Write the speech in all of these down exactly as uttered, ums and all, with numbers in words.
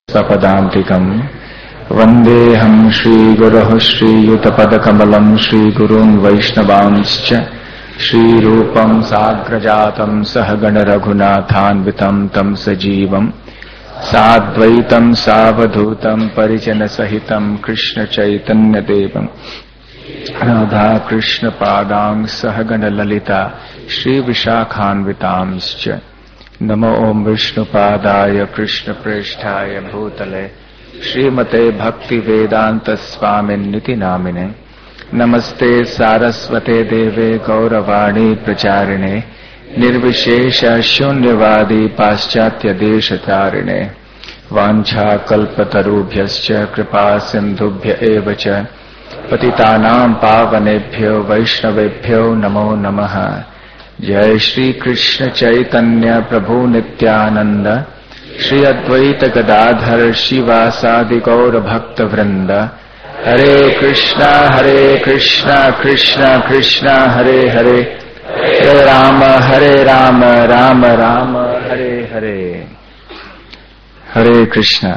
स्वपदान्तिकम् वन्देऽहम् श्रीगुरोः श्रीयुतपदकमलम् श्रीगुरून् वैष्णवांश्च श्रीरूपम् साग्रजातम् सहगणरघुनाथान्वितम् तम् सजीवम् साद्वैतम् सावधूतम् परिजनसहितम् कृष्णचैतन्यदेवम् राधाकृष्णपादाम् सहगणललिता श्रीविशाखान्वितांश्च नमो ओम विष्णुपादाय कृष्णप्रेष्ठाय भूतले श्रीमते भक्तिवेदांत स्वामिन्निति नामिने नमस्ते सारस्वते देवे गौरवाणी प्रचारिणे निर्विशेष शून्यवादी पाश्चात्य देशतारिणे वाञ्छाकल्पतरुभ्यश्च कृपा सिन्धुभ्य एव च पतितानां पावनेभ्यो वैष्णवेभ्यो नमो नमः। जय श्री कृष्ण चैतन्य प्रभु नित्यानंद श्री अद्वैत गदाधर शिवासादि गौर भक्त वृंद हरे कृष्णा हरे कृष्णा कृष्णा कृष्णा हरे हरे हरे राम हरे Ram Ram Ram Hare Hare Hare Krishna.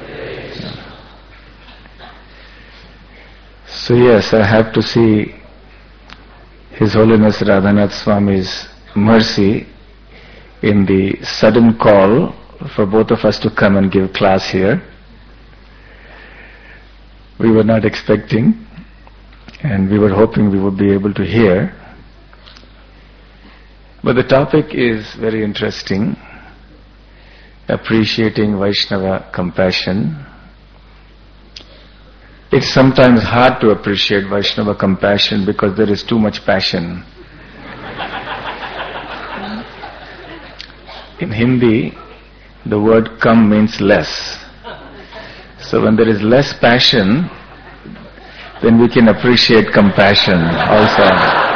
So yes, I have to see His Holiness Radhanath Swami's mercy in the sudden call for both of us to come and give class here. We were not expecting, and we were hoping we would be able to hear. But the topic is very interesting, appreciating Vaishnava compassion. It's sometimes hard to appreciate Vaishnava compassion because there is too much passion. In Hindi, the word kam means less. So when there is less passion, then we can appreciate compassion also.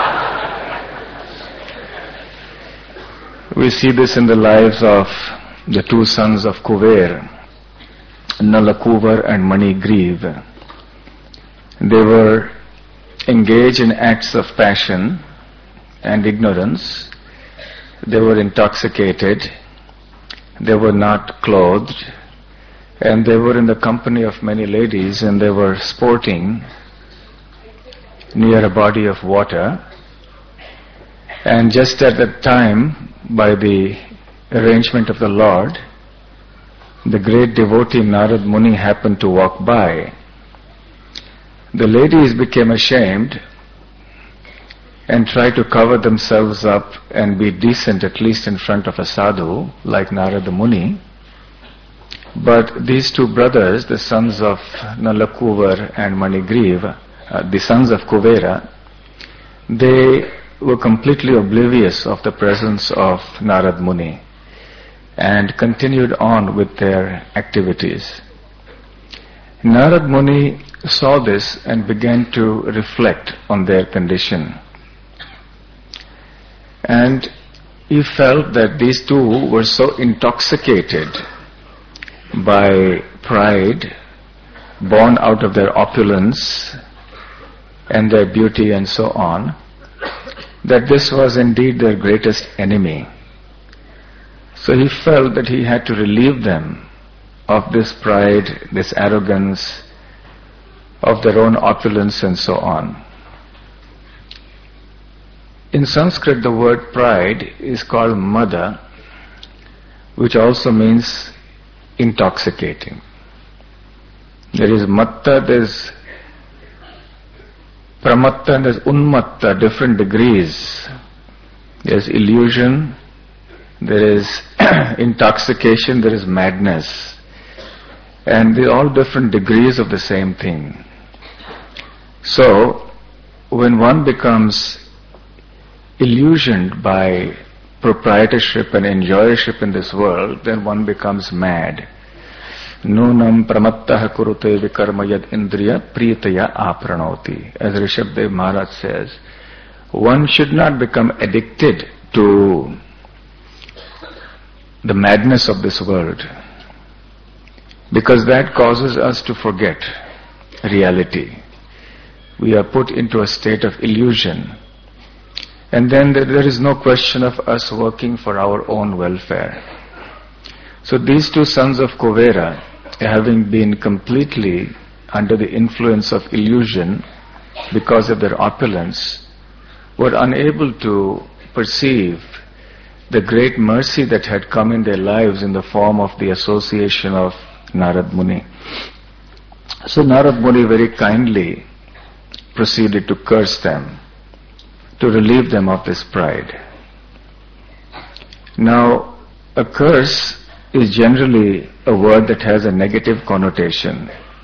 We see this in the lives of the two sons of Kuver, Nalakuvar and Manigriva. They were engaged in acts of passion and ignorance. They were intoxicated. They were not clothed. And they were in the company of many ladies, and they were sporting near a body of water. And just at that time, by the arrangement of the Lord, the great devotee Narad Muni happened to walk by. The ladies became ashamed and tried to cover themselves up and be decent at least in front of a sadhu like Narada Muni. But these two brothers, the sons of Nalakuvar and Manigriva, uh, the sons of Kuvera, they were completely oblivious of the presence of Narad Muni and continued on with their activities. Narad Muni saw this and began to reflect on their condition. And he felt that these two were so intoxicated by pride, born out of their opulence and their beauty and so on, that this was indeed their greatest enemy. So he felt that he had to relieve them of this pride, this arrogance, of their own opulence and so on. In Sanskrit, the word pride is called mada, which also means intoxicating. There is matta, there is pramatta, and there is unmatta, different degrees. There is illusion, there is intoxication, there is madness. And they're all different degrees of the same thing. So, when one becomes illusioned by proprietorship and enjoyership in this world, then one becomes mad. Nunam pramattah kurute vikarma yad indriya priyataya apranoti. As Rishabdev Maharaj says, one should not become addicted to the madness of this world, because that causes us to forget reality. We are put into a state of illusion. And then there is no question of us working for our own welfare. So these two sons of Kuvera, having been completely under the influence of illusion because of their opulence, were unable to perceive the great mercy that had come in their lives in the form of the association of Narad Muni. So Narad Muni very kindly proceeded to curse them, to relieve them of this pride. Now, a curse is generally a word that has a negative connotation.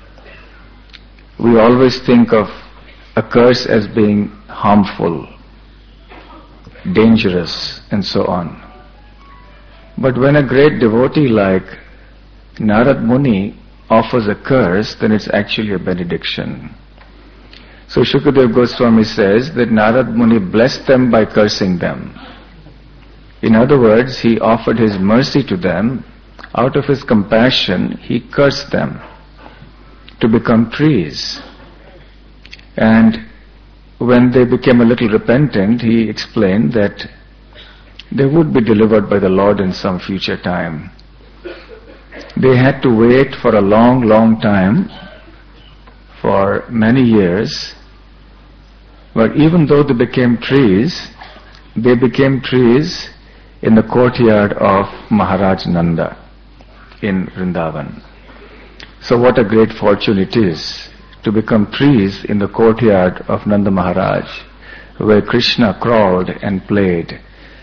We always think of a curse as being harmful, dangerous, and so on. But when a great devotee like Narad Muni offers a curse, then it's actually a benediction. So Shukadeva Goswami says that Narad Muni blessed them by cursing them. In other words, he offered his mercy to them. Out of his compassion, he cursed them to become trees. And when they became a little repentant, he explained that they would be delivered by the Lord in some future time. They had to wait for a long, long time, for many years, but even though they became trees, they became trees in the courtyard of Maharaj Nanda in Vrindavan. So what a great fortune it is to become trees in the courtyard of Nanda Maharaj, where Krishna crawled and played.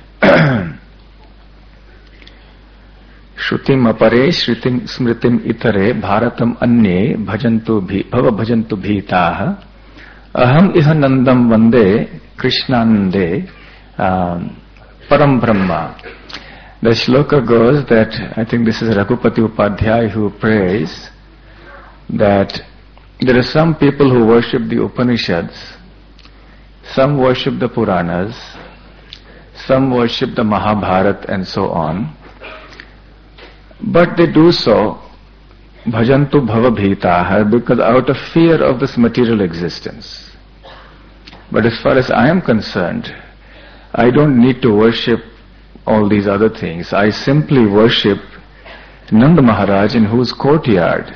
Shrutim apare shritim smritim itare bharatam anye bhajantu bhi bhava bhajantu bhitaha aham iha nandam vande krishnande um, param brahma. The shloka goes that, I think this is Raghupati Upadhyay who prays, that there are some people who worship the Upanishads, some worship the Puranas, some worship the Mahabharata and so on, but they do so bhajantu bhava bhitaha, because out of fear of this material existence. But as far as I am concerned, I don't need to worship all these other things. I simply worship Nanda Maharaj, in whose courtyard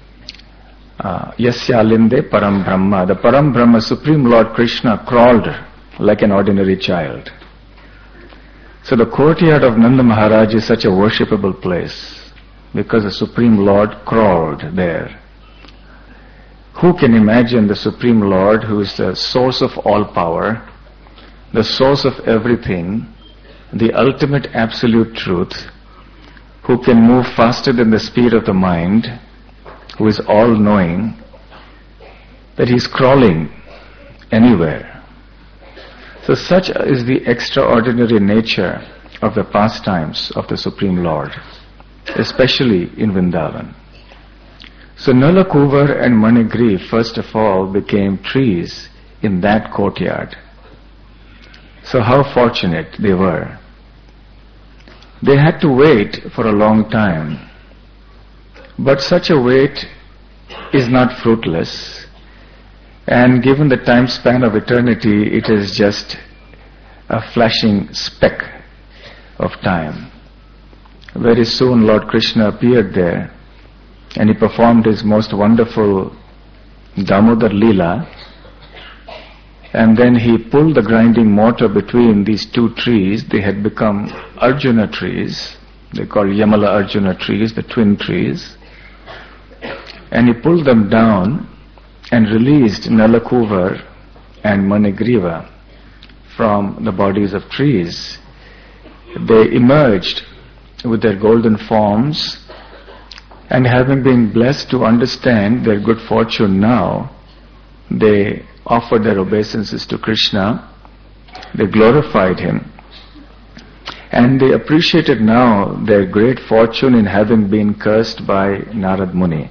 Yasya Linde Param Brahma, the Param Brahma, Supreme Lord Krishna, crawled like an ordinary child. So the courtyard of Nanda Maharaj is such a worshipable place because the Supreme Lord crawled there. Who can imagine the Supreme Lord, who is the source of all power, the source of everything, the ultimate absolute truth, who can move faster than the speed of the mind, who is all-knowing, that he is crawling anywhere. So such is the extraordinary nature of the pastimes of the Supreme Lord, especially in Vrindavan. So Nalakuvar and Manigriv first of all became trees in that courtyard. So how fortunate they were. They had to wait for a long time, but such a wait is not fruitless. And given the time span of eternity, it is just a flashing speck of time. Very soon Lord Krishna appeared there and he performed his most wonderful Damodar Leela, and then he pulled the grinding mortar between these two trees. They had become Arjuna trees. They call Yamala Arjuna trees, the twin trees. And he pulled them down and released Nalakuvar and Manigriva from the bodies of trees. They emerged with their golden forms, and having been blessed to understand their good fortune now, they offered their obeisances to Krishna, they glorified him, and they appreciated now their great fortune in having been cursed by Narad Muni.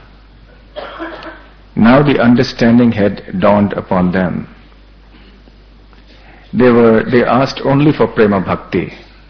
Now the understanding had dawned upon them. They were, they asked only for prema bhakti.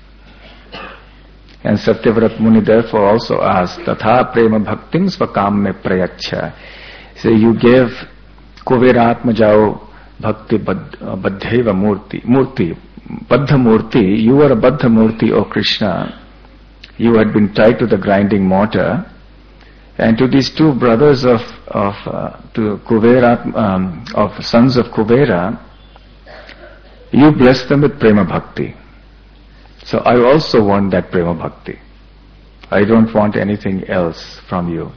And Satyavrat Muni therefore also asked, Tatha prema bhaktim svakam me prayaksha. So you gave Kuveratma Jao bhakti baddheva murti, murti, baddha murti. You were a baddha murti, O Krishna. You had been tied to the grinding mortar, And to these two brothers of, of uh, to Kuvera, um, of sons of Kuvera, you bless them with prema bhakti. So I also want that prema bhakti. I don't want anything else from you.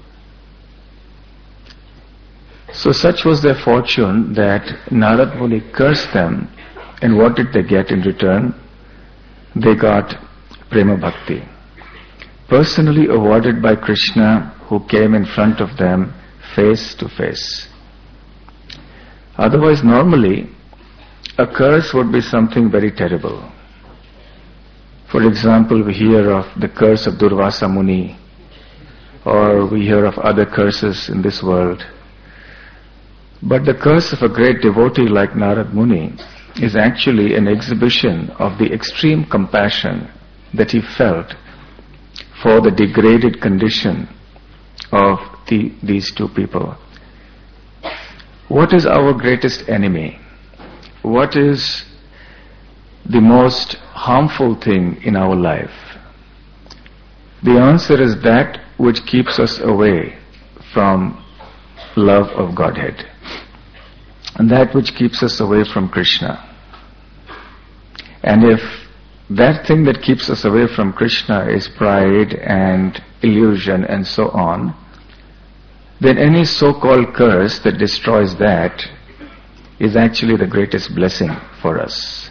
So such was their fortune that Narad Muni cursed them, and what did they get in return? They got prema bhakti, personally awarded by Krishna, who came in front of them face to face. Otherwise, normally, a curse would be something very terrible. For example, we hear of the curse of Durvasa Muni, or we hear of other curses in this world. But the curse of a great devotee like Narad Muni is actually an exhibition of the extreme compassion that he felt for the degraded condition of the, these two people. What is our greatest enemy? What is the most harmful thing in our life? The answer is that which keeps us away from love of Godhead, and that which keeps us away from Krishna. And if that thing that keeps us away from Krishna is pride and illusion and so on, then any so-called curse that destroys that is actually the greatest blessing for us.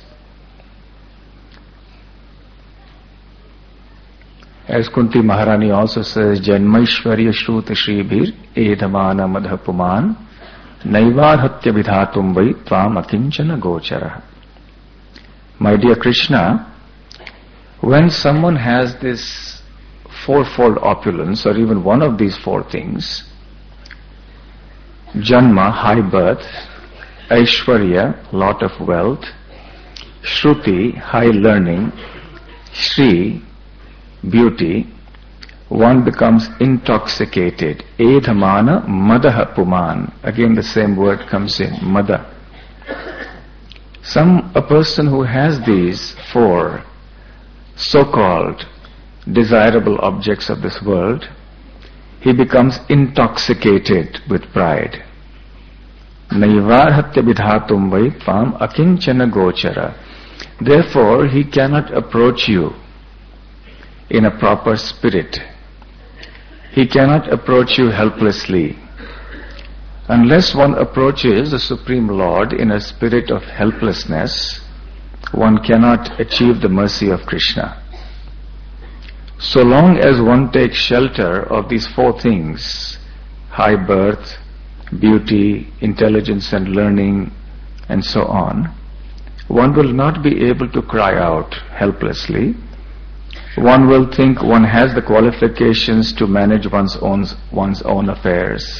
As Kunti Maharani also says, Janmaishwarya Shruta Shribhir Edhamana Madhapuman Naivarhatya Vidhatum Vai Tvam Akinchana Gochara. My dear Krishna, when someone has this fourfold opulence, or even one of these four things, Janma, high birth, Aishwarya, lot of wealth, Shruti, high learning, Shri, beauty, one becomes intoxicated. Edhamana Madaha Puman. Again the same word comes in, Mada. Some, a person who has these four so-called desirable objects of this world, he becomes intoxicated with pride. Naivarhatya vidhatum vai tvam akinchana gochara. Therefore, he cannot approach you in a proper spirit. He cannot approach you helplessly. Unless one approaches the Supreme Lord in a spirit of helplessness, one cannot achieve the mercy of Krishna. So long as one takes shelter of these four things, high birth, beauty, intelligence and learning, and so on, one will not be able to cry out helplessly. One will think one has the qualifications to manage one's own, one's own affairs.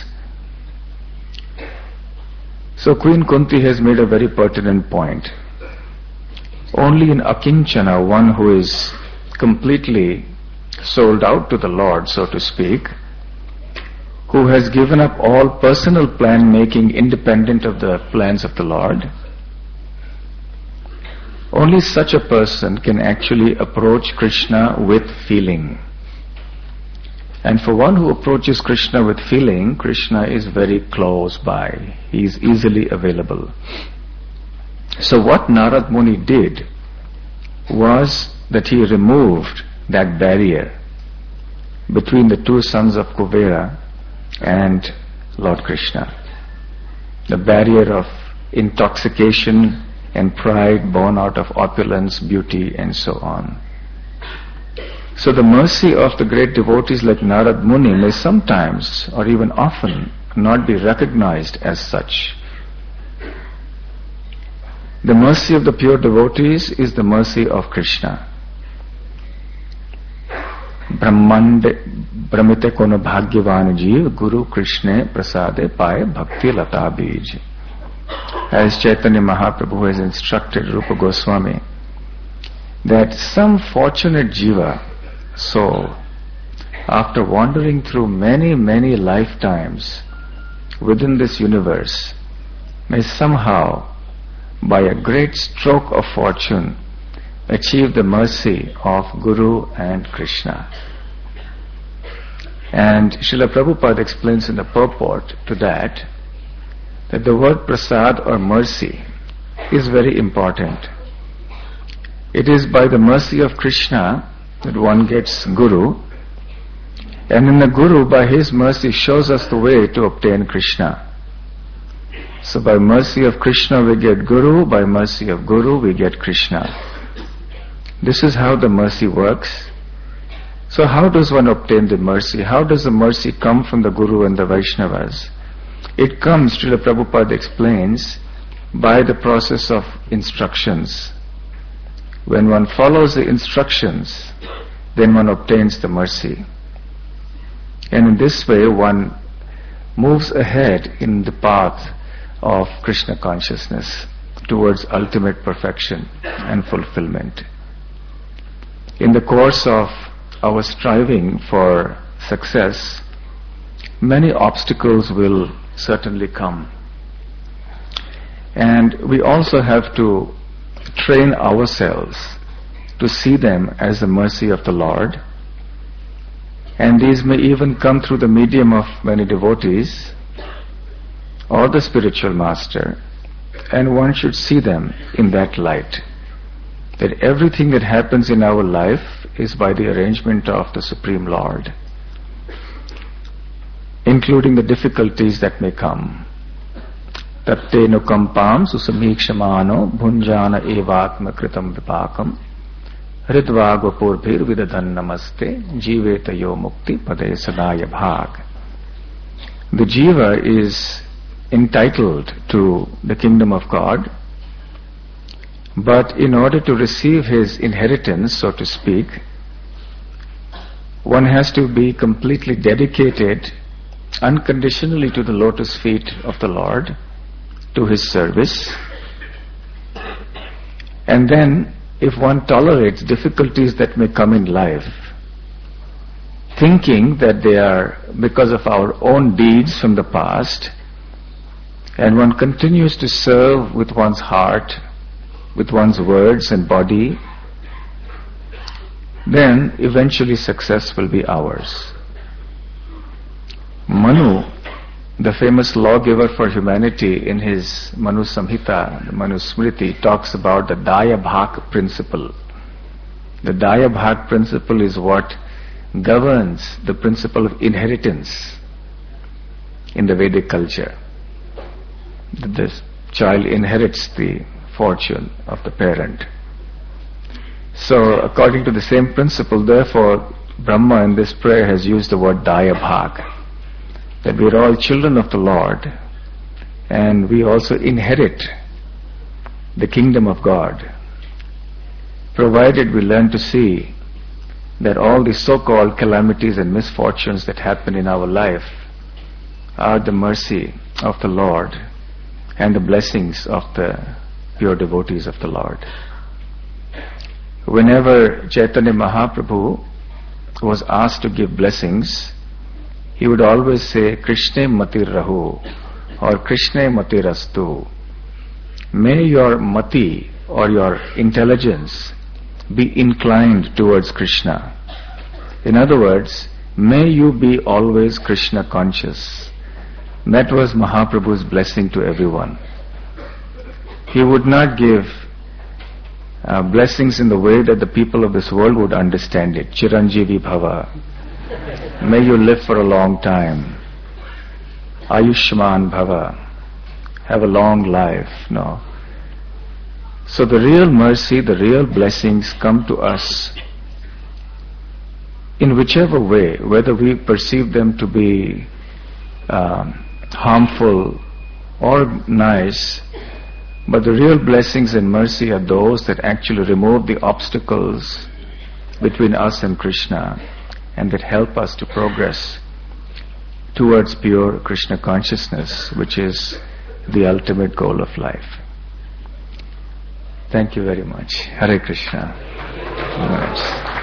So Queen Kunti has made a very pertinent point. Only in Akinchana, one who is completely sold out to the Lord, so to speak, who has given up all personal plan making independent of the plans of the Lord, only such a person can actually approach Krishna with feeling. And for one who approaches Krishna with feeling, Krishna is very close by. He is easily available. So what Narad Muni did was that he removed that barrier between the two sons of Kuvera and Lord Krishna. The barrier of intoxication and pride born out of opulence, beauty, and so on. So the mercy of the great devotees like Narad Muni may sometimes, or even often, not be recognized as such. The mercy of the pure devotees is the mercy of Krishna. Brahmande Brahmite kono bhagyavan jeev Guru Krishne prasade paye bhakti lata bij. As Chaitanya Mahaprabhu has instructed Rupa Goswami, that some fortunate jiva, soul, after wandering through many, many lifetimes within this universe, may somehow, by a great stroke of fortune, achieve the mercy of Guru and Krishna. And Srila Prabhupada explains in the purport to that, that the word prasad or mercy is very important. It is by the mercy of Krishna that one gets Guru, and in the Guru, by his mercy, shows us the way to obtain Krishna. So by mercy of Krishna we get Guru, by mercy of Guru we get Krishna. This is how the mercy works. So how does one obtain the mercy? How does the mercy come from the Guru and the Vaishnavas? It comes, Srila Prabhupada explains, by the process of instructions. When one follows the instructions, then one obtains the mercy. And in this way one moves ahead in the path of Krishna consciousness towards ultimate perfection and fulfillment. In the course of our striving for success, many obstacles will certainly come. And we also have to train ourselves to see them as the mercy of the Lord. And these may even come through the medium of many devotees or the spiritual master, and one should see them in that light, that everything that happens in our life is by the arrangement of the Supreme Lord, including the difficulties that may come. Tapte nukampam susamikshmano bhunjana evatma kritam vipakam hridvagvapurbhir vidadan namaste jivetayo mukti pade sadaya bhag. The jiva is entitled to the kingdom of God, but in order to receive his inheritance, so to speak, one has to be completely dedicated unconditionally to the lotus feet of the Lord, to his service. And then, if one tolerates difficulties that may come in life, thinking that they are because of our own deeds from the past, and one continues to serve with one's heart, with one's words and body, then eventually success will be ours. Manu, the famous lawgiver for humanity, in his Manu Samhita, the Manu Smriti, talks about the Daya Bhak principle. The Daya Bhak principle is what governs the principle of inheritance in the Vedic culture. The child inherits the fortune of the parent. So according to the same principle, therefore, Brahma in this prayer has used the word Daya Bhag, that we are all children of the Lord, and we also inherit the kingdom of God, provided we learn to see that all the so-called calamities and misfortunes that happen in our life are the mercy of the Lord and the blessings of the pure devotees of the Lord. Whenever Chaitanya Mahaprabhu was asked to give blessings, he would always say, Krishna Mati Rahu or Krishna Mati Rastu. May your mati or your intelligence be inclined towards Krishna. In other words, may you be always Krishna conscious. That was Mahaprabhu's blessing to everyone. He would not give uh, blessings in the way that the people of this world would understand it. Chiranjeevi Bhava. May you live for a long time. Ayushman Bhava. Have a long life. No. So the real mercy, the real blessings come to us in whichever way, whether we perceive them to be um, harmful or nice, but the real blessings and mercy are those that actually remove the obstacles between us and Krishna, and that help us to progress towards pure Krishna consciousness, which is the ultimate goal of life. Thank you very much. Hare Krishna. Very much.